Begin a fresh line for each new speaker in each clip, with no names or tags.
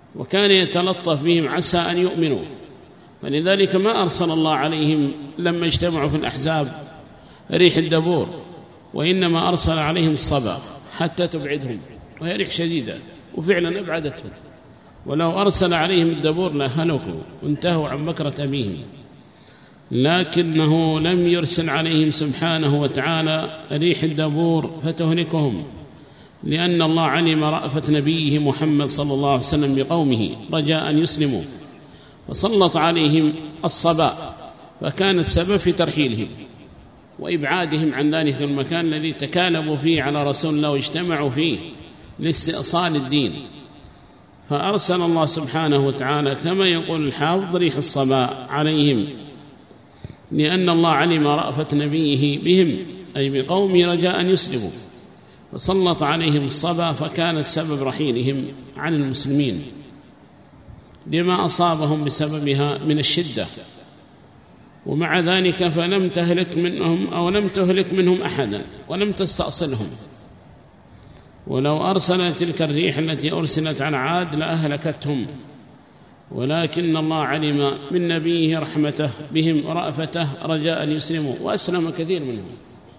وكان يتلطف بهم عسى أن يؤمنوا، فلذلك ما أرسل الله عليهم لما اجتمعوا في الأحزاب ريح الدبور، وإنما أرسل عليهم الصبا حتى تبعدهم، وهي ريح شديدة وفعلا أبعدتهم. ولو أرسل عليهم الدبور لهلكوا وانتهوا عن بكرة أبيهم، لكنه لم يرسل عليهم سبحانه وتعالى ريح الدبور فتهلكهم، لأن الله علم رأفة نبيه محمد صلى الله عليه وسلم بقومه رجاء أن يسلموا، فسلط عليهم الصبا، فكان السبب في ترحيلهم وإبعادهم عن ذلك المكان الذي تكالبوا فيه على رسول الله واجتمعوا فيه لاستئصال الدين. فأرسل الله سبحانه وتعالى كما يقول الحافظ ريح الصبا عليهم، لأن الله علم رأفة نبيه بهم أي بقوم رجاء أن يسلموا، فسلط عليهم الصبا، فكانت سبب رحيلهم عن المسلمين لما أصابهم بسببها من الشدة. ومع ذلك فلم تهلك منهم أو لم تهلك منهم أحدا ولم تستأصلهم، ولو أرسل تلك الريح التي أرسلت على عاد لأهلكتهم، ولكن الله علم من نبيه رحمته بهم ورأفته رجاء أن يسلموا، وأسلم كثير منهم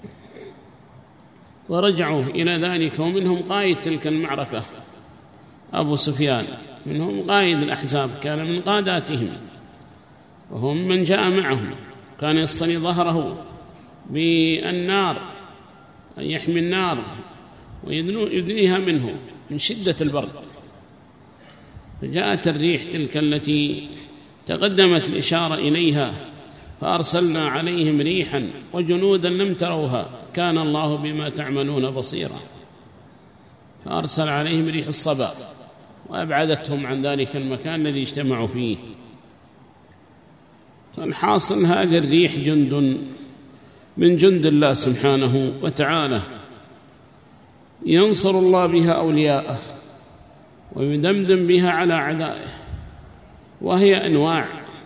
ورجعوا إلى ذلك. ومنهم قائد تلك المعركة أبو سفيان، منهم قائد الأحزاب كان من قاداتهم، وهم من جاء معهم كان يصلي ظهره بالنار أن يحمي النار ويدنيها منه من شدة البرد. فجاءت الريح تلك التي تقدمت الإشارة إليها، فأرسلنا عليهم ريحا وجنودا لم تروها كان الله بما تعملون بصيرا، فأرسل عليهم ريح الصبا وأبعدتهم عن ذلك المكان الذي اجتمعوا فيه. فالحاصل هذه الريح جند من جند الله سبحانه وتعالى، ينصر الله بها أولياءه ويدمدم بها على أعدائه، وهي أنواع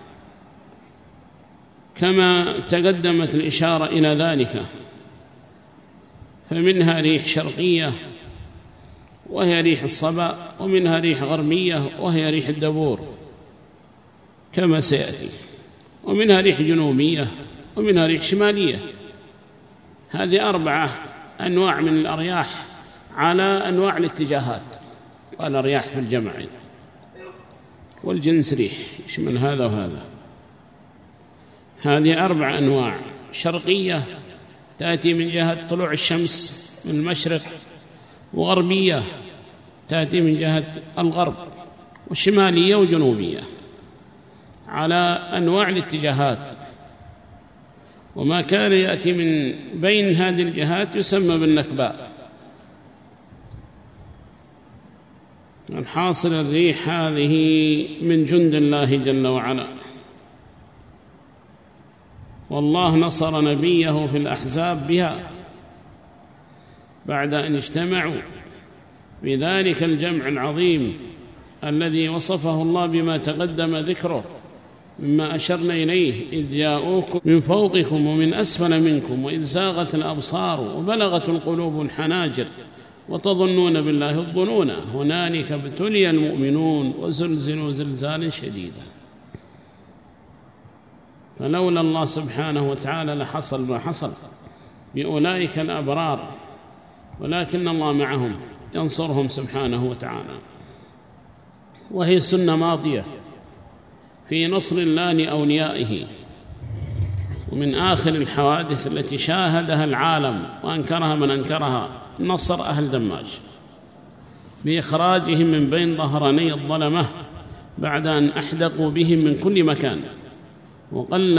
كما تقدمت الإشارة إلى ذلك. فمنها ريح شرقية وهي ريح الصبا، ومنها ريح غربية وهي ريح الدبور كما سيأتي، ومنها ريح جنوبية، ومنها ريح شمالية. هذه 4 أنواع من الأرياح على أنواع الاتجاهات، قال رياح في الجمع، والجنس ريح يشمل هذا وهذا. هذه 4 أنواع: شرقية تأتي من جهة طلوع الشمس من المشرق، وغربية تأتي من جهة الغرب، وشمالية وجنوبية على أنواع الاتجاهات. وما كان يأتي من بين هذه الجهات يسمى بالنكباء. الحاصل الريح هذه من جند الله جل وعلا، والله نصر نبيه في الأحزاب بها بعد أن اجتمعوا بذلك الجمع العظيم الذي وصفه الله بما تقدم ذكره مما أشرنا إليه: إذ جاءوكم من فوقكم ومن أسفل منكم وإذ زاغت الأبصار وبلغت القلوب الحناجر وتظنون بالله الظنون هنالك ابتلي المؤمنون وزلزلوا زلزالا شديدا. فلولا الله سبحانه وتعالى لحصل ما حصل بأولئك الأبرار، ولكن الله معهم ينصرهم سبحانه وتعالى. وهي سنة ماضية في نصر الله لأوليائه. ومن آخر الحوادث التي شاهدها العالم وأنكرها من أنكرها نصر أهل دماج بإخراجهم من بين ظهراني الظلمة بعد أن أحدقوا بهم من كل مكان، وقل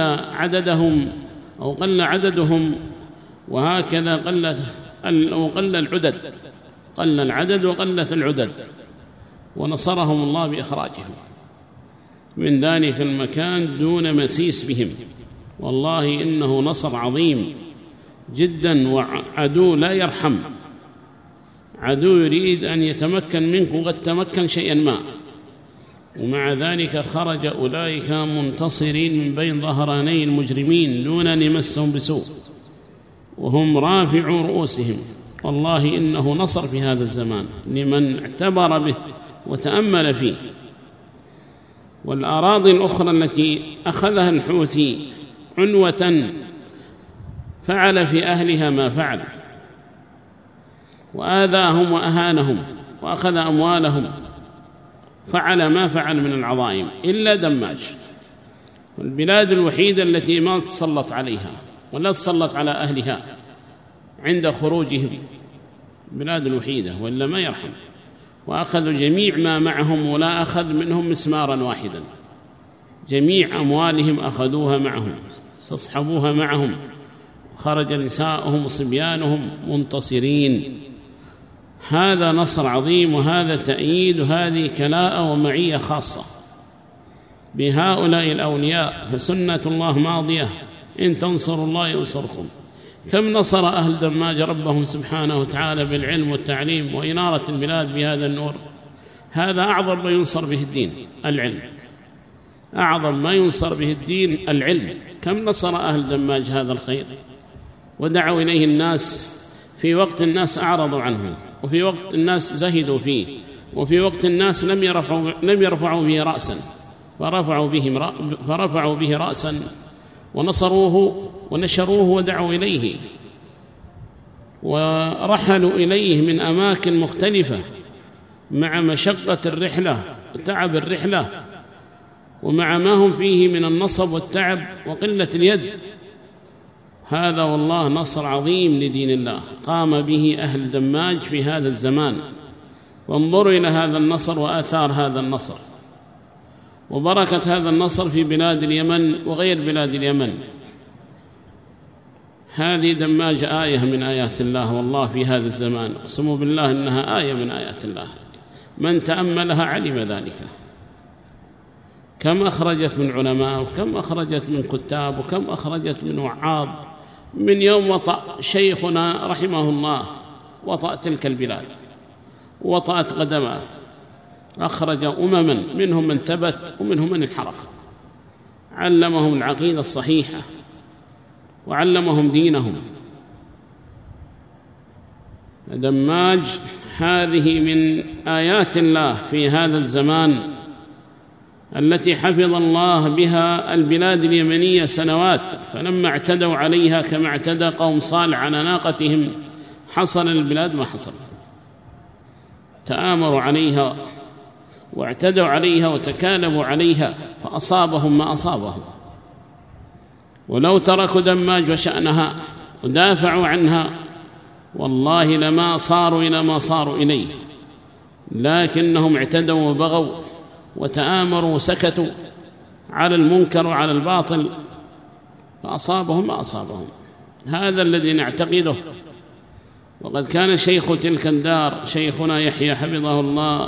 عددهم، وهكذا وقل العدد، قل العدد وقلت العدد، ونصرهم الله بإخراجهم من ذلك المكان دون مسيس بهم. والله إنه نصر عظيم جدا، وعدو لا يرحم، عدو يريد أن يتمكن منك وقد تمكن شيئا ما، ومع ذلك خرج أولئك منتصرين من بين ظهراني المجرمين دون أن يمسهم بسوء، وهم رافعوا رؤوسهم. والله إنه نصر في هذا الزمان لمن اعتبر به وتأمل فيه، والأراضي الأخرى التي أخذها الحوثي عنوة فعل في أهلها ما فعل، وآذاهم وأهانهم وأخذ أموالهم، فعل ما فعل من العظائم إلا دماج. والبلاد الوحيدة التي ما تسلط عليها ولا تسلط على أهلها عند خروجهم، البلاد الوحيدة، وإلا ما يرحم. وأخذوا جميع ما معهم ولا أخذ منهم مسمارا واحدا، جميع أموالهم أخذوها معهم، استصحبوها معهم، خرج نساءهم وصبيانهم منتصرين. هذا نصر عظيم، وهذا تأييد، وهذه كلاءة ومعية خاصة بهؤلاء الأولياء. فسنة الله ماضية، إن تنصروا الله ينصركم. كم نصر أهل دماج ربهم سبحانه وتعالى بالعلم والتعليم وإنارة البلاد بهذا النور. هذا أعظم ما ينصر به الدين، العلم. أعظم ما ينصر به الدين العلم. كم نصر أهل دماج هذا الخير ودعوا إليه الناس في وقت الناس أعرضوا عنه، وفي وقت الناس زهدوا فيه، وفي وقت الناس لم يرفعوا به رأسا، فرفعوا به رأسا ونصروه ونشروه ودعوا إليه، ورحلوا إليه من أماكن مختلفة مع مشقة الرحلة وتعب الرحلة، ومع ما هم فيه من النصب والتعب وقلة اليد. هذا والله نصر عظيم لدين الله قام به أهل دماج في هذا الزمان. وانظروا إلى هذا النصر وآثار هذا النصر وبركة هذا النصر في بلاد اليمن وغير بلاد اليمن. هذه دماج آية من آيات الله والله في هذا الزمان، اقسموا بالله إنها آية من آيات الله، من تأملها علم ذلك. كم أخرجت من علماء، وكم أخرجت من كتاب، وكم أخرجت من وعاظ. من يوم وطأ شيخنا رحمه الله وطأ تلك البلاد وطأت قدمه، أخرج أمما منهم من ثبت ومنهم من انحرف، علمهم العقيدة الصحيحة وعلمهم دينهم. دماج هذه من آيات الله في هذا الزمان التي حفظ الله بها البلاد اليمنية سنوات. فلما اعتدوا عليها كما اعتدى قوم صالح على ناقتهم حصل البلاد ما حصل، تآمروا عليها واعتدوا عليها وتكالبوا عليها فأصابهم ما أصابهم. ولو تركوا دماج وشأنها ودافعوا عنها والله لما صاروا إلى ما صاروا إليه، لكنهم اعتدوا وبغوا وتآمروا وسكتوا على المنكر وعلى الباطل فأصابهم ما أصابهم. هذا الذي نعتقده. وقد كان شيخ تلك الدار شيخنا يحيى حفظه الله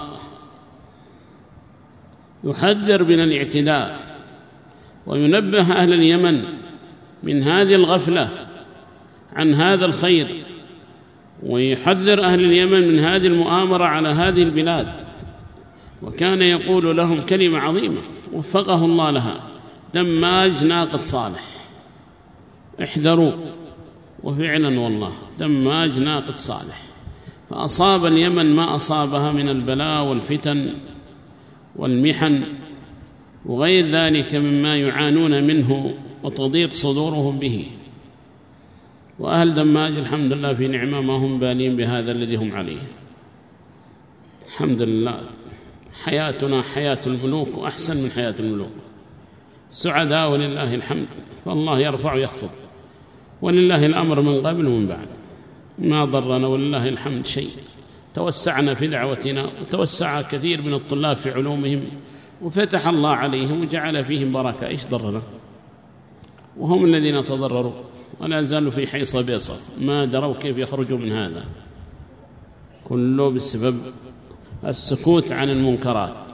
يحذر من الاعتداء وينبه أهل اليمن من هذه الغفلة عن هذا الخير، ويحذر أهل اليمن من هذه المؤامرة على هذه البلاد. وكان يقول لهم كلمة عظيمة وفقه الله لها: دماج ناقة صالح، احذروا. وفعلا والله دماج ناقة صالح، فأصاب اليمن ما أصابها من البلاء والفتن والمحن وغير ذلك مما يعانون منه وتضيق صدورهم به. وأهل دماج الحمد لله في نعمة، ما هم بالين بهذا الذي هم عليه. الحمد لله حياتنا حياة الملوك وأحسن من حياة الملوك، سعداء ولله الحمد. فالله يرفع ويخفض، ولله الأمر من قبل ومن بعد، ما ضرنا ولله الحمد شيء. توسعنا في دعوتنا وتوسع كثير من الطلاب في علومهم وفتح الله عليهم وجعل فيهم بركة. إيش ضرنا؟ وهم الذين تضرروا ولا زالوا في حيص بيصة، ما دروا كيف يخرجوا من هذا كله بسبب السكوت عن المنكرات.